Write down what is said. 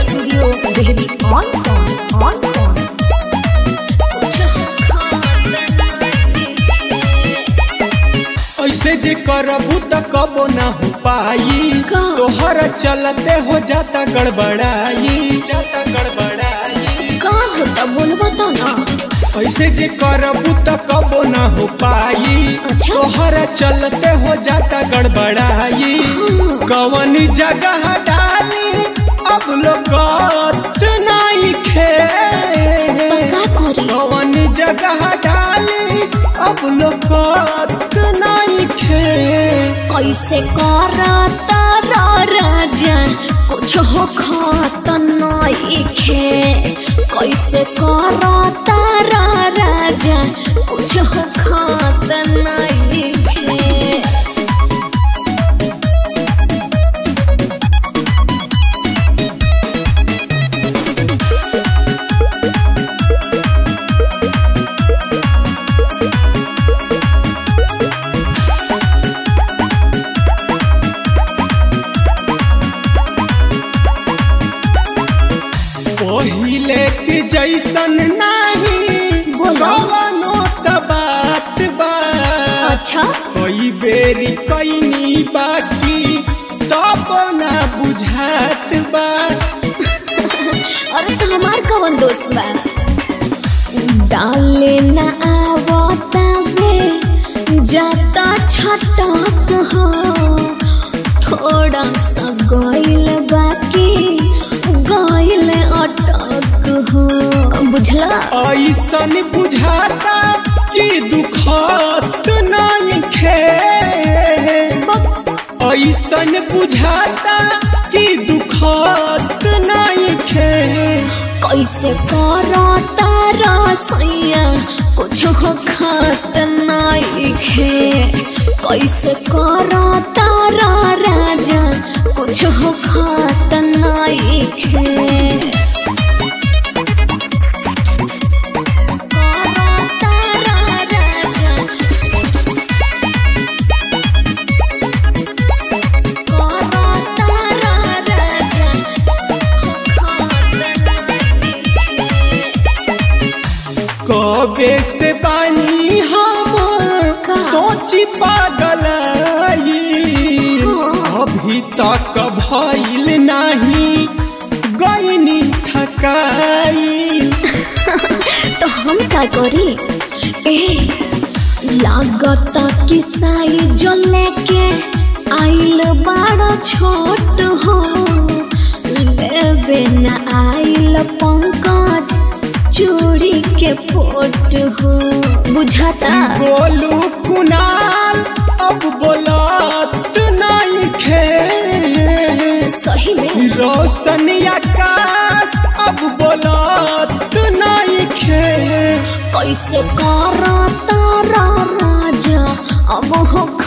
Studio Dehri on song ऐसे जे करबू त कबो ना हो पाई, तोहर चलते हो जाता गड़बड़ाई का होता बोलबा तो ना। ऐसे जे करबू त कबो ना हो पाई, अच्छा? तोहर चलते हो जाता गड़बड़ाई। कवन जगह डाली अब लोग नहीं खे, कवन जगह डाली अब लोग नहीं खे। कैसे करता राजा कुछ हो खात नहीं खे, कैसे करता राजा कुछ हो खात नहीं खे। पहिले के जैसन नहीं कवनो त बात बा। अच्छा कई बेरी कैनी बाकी तब ना बुझात बा। अरे तो हमार कवन दोस्त बा, डाले न आवता वे जाता छटक हो, थोड़ा सा गइल बाकी गइल अटक हो, बुझला। ऐसन बुझाता कि दुखत नहीं खे, ऐसन बुझाता कि दुखत नहीं खे। कैसे करता रसैया कुछ हो खात नहीं खे, कैसे करता राजा कुछ हो खात नहीं खे। कबे से बानी हम सोची पागलाई, अभी तक भइल नहीं गईनी थकाई। तो हम का करी ए, लागता कि साई जो लेके आइल बड़ा छोट हो, लेवे न आइल पंकज चूड़ी के फोट हो, बुझाता। बोलू कुनाल अब बोलत नहीं खे, सही में रोशन आकाश अब बोलत नहीं खे। कैसे करता राजा अब हो